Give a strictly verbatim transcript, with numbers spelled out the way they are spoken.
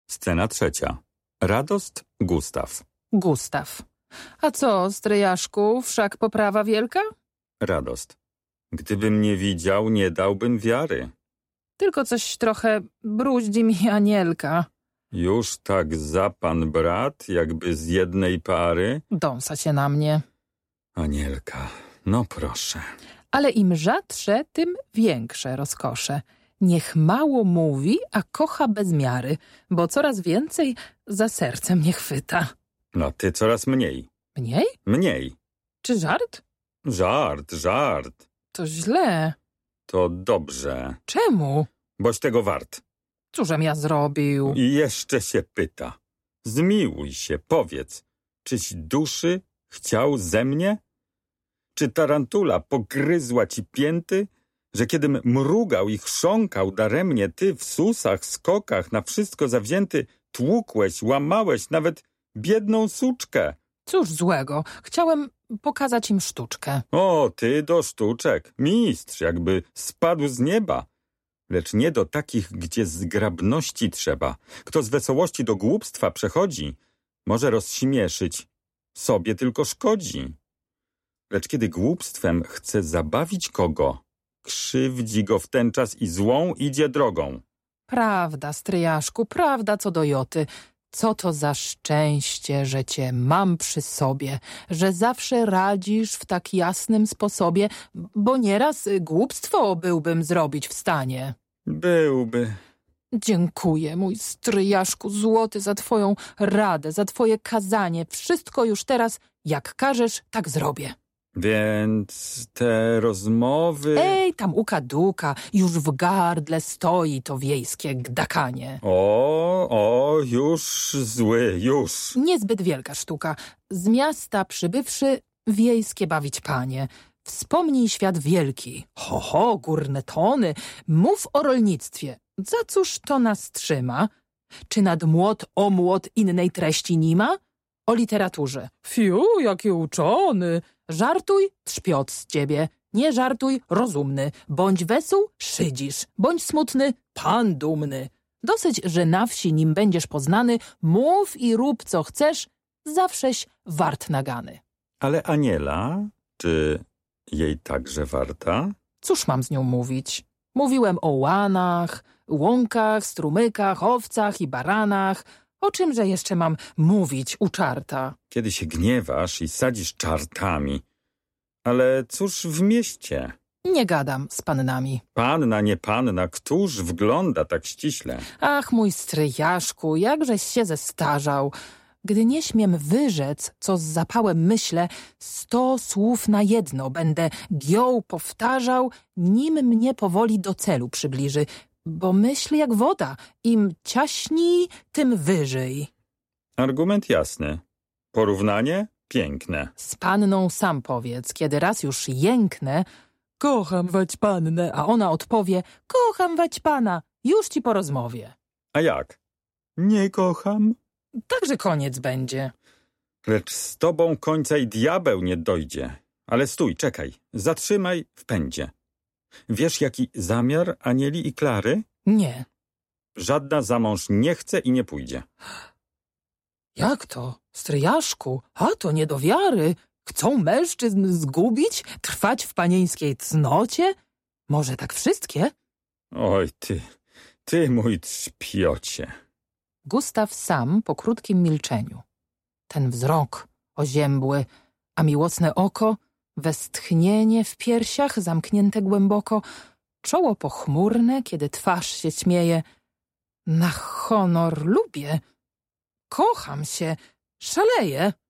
Scena trzecia. Radost, Gustaw. Gustaw. A co, stryjaszku, wszak poprawa wielka? Radost. Gdybym nie widział, nie dałbym wiary. Tylko coś trochę bruździ mi Anielka. Już tak za pan brat, jakby z jednej pary? Dąsa się na mnie. Anielka, no proszę. Ale im rzadsze, tym większe rozkosze. Niech mało mówi, a kocha bez miary, bo coraz więcej za serce mnie chwyta. No ty coraz mniej. Mniej? Mniej. Czy żart? Żart, żart. To źle. To dobrze. Czemu? Boś tego wart. Cóżem ja zrobił? I jeszcze się pyta. Zmiłuj się, powiedz. Czyś duszy chciał ze mnie? Czy tarantula pogryzła ci pięty, że kiedym mrugał i chrząkał daremnie ty w susach, skokach, na wszystko zawzięty, tłukłeś, łamałeś nawet biedną suczkę? Cóż złego, chciałem pokazać im sztuczkę. O, ty do sztuczek, mistrz, jakby spadł z nieba. Lecz nie do takich, gdzie zgrabności trzeba. Kto z wesołości do głupstwa przechodzi, może rozśmieszyć, sobie tylko szkodzi. Lecz kiedy głupstwem chce zabawić kogo, krzywdzi go w ten czas i złą idzie drogą. Prawda, stryjaszku, prawda co do joty. Co to za szczęście, że cię mam przy sobie, że zawsze radzisz w tak jasnym sposobie, bo nieraz głupstwo byłbym zrobić w stanie. Byłby. Dziękuję, mój stryjaszku złoty, za twoją radę, za twoje kazanie. Wszystko już teraz, jak każesz, tak zrobię. Więc te rozmowy... Ej, tam uka duka, już w gardle stoi to wiejskie gdakanie. O, o, już zły, już. Niezbyt wielka sztuka. Z miasta przybywszy, wiejskie bawić panie. Wspomnij świat wielki. Ho, ho, górne tony. Mów o rolnictwie. Za cóż to nas trzyma? Czy nad młot o młot innej treści nie ma? O literaturze. Fiu, jaki uczony. Żartuj, trzpiot z ciebie. Nie żartuj, rozumny. Bądź wesół, szydzisz. Bądź smutny, pan dumny. Dosyć, że na wsi, nim będziesz poznany, mów i rób co chcesz, zawsześ wart nagany. Ale Aniela, czy jej także warta? Cóż mam z nią mówić? Mówiłem o łanach, łąkach, strumykach, owcach i baranach. O czymże jeszcze mam mówić u czarta? Kiedy się gniewasz i sadzisz czartami. Ale cóż w mieście? Nie gadam z pannami. Panna, nie panna, któż wgląda tak ściśle? Ach, mój stryjaszku, jakżeś się zestarzał. Gdy nie śmiem wyrzec, co z zapałem myślę, sto słów na jedno będę giął, powtarzał, nim mnie powoli do celu przybliży. Bo myśl jak woda, im ciaśniej, tym wyżej. Argument jasny. Porównanie piękne. Z panną sam powiedz, kiedy raz już jęknę, kocham wać pannę, a ona odpowie, kocham wać pana, już ci po rozmowie. A jak? Nie kocham? Także koniec będzie. Lecz z tobą końca i diabeł nie dojdzie. Ale stój, czekaj, zatrzymaj w pędzie. Wiesz, jaki zamiar Anieli i Klary? Nie. Żadna za mąż nie chce i nie pójdzie. Jak to? Stryjaszku, a to nie do wiary. Chcą mężczyzn zgubić? Trwać w panieńskiej cnocie? Może tak wszystkie? Oj, ty, ty mój trzpiocie. Gustaw sam po krótkim milczeniu. Ten wzrok oziębły, a miłosne oko, westchnienie w piersiach zamknięte głęboko, czoło pochmurne, kiedy twarz się śmieje. Na honor lubię, kocham się, szaleję.